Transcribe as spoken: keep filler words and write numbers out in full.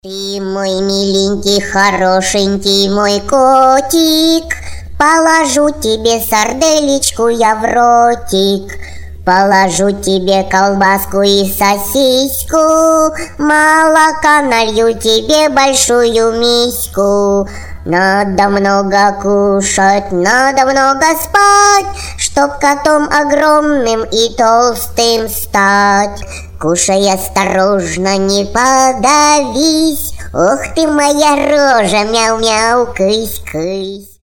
Ты мой миленький, хорошенький мой котик, положу тебе сарделечку я в ротик, положу тебе колбаску и сосиску, молока налью тебе большую миську. Надо много кушать, надо много спать, чтоб котом огромным и толстым стать. Кушай осторожно, не подавись, ох ты моя рожа, мяу-мяу, кысь-кысь.